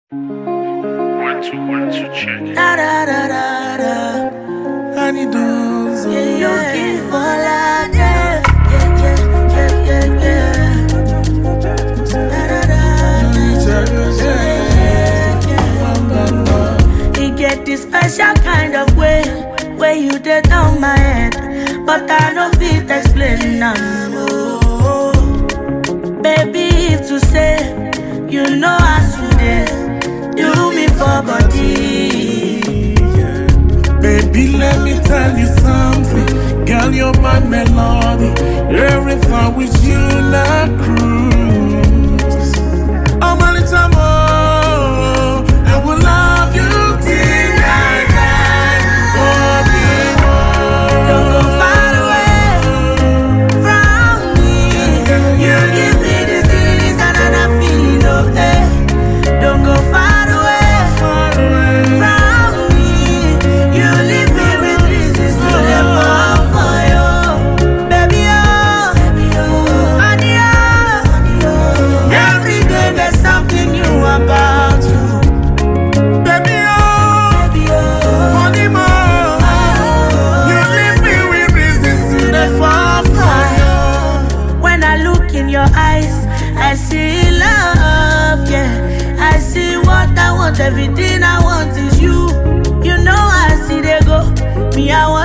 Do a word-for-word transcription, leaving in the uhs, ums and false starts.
One, two, one, two, check it. Da da da da da. Honey does. Yeah, you give for life. Yeah, yeah, yeah, yeah, yeah, yeah. Da da da. He get this special kind of way where you did down my head, but I no fit explain now. Oh, baby, if to say you know as you did, do me for body. Baby, let me tell you something. Girl, you're my melody. Everything with you, not cruise. Oh, my little more. I will love you till I die. Oh, dear. Don't go far away from me. You give me this feeling and I'm feeling okay. Don't go far away from me. You leave me with reasons to live up for you, baby. Oh, honey, oh, every day there's something new about you, Baby, oh, baby. Oh, honey, more. You leave me with reasons to the fall for you. when I look in your eyes, I see love, yeah. I see what I want, everything I want is you. You know I see they go. Me, I want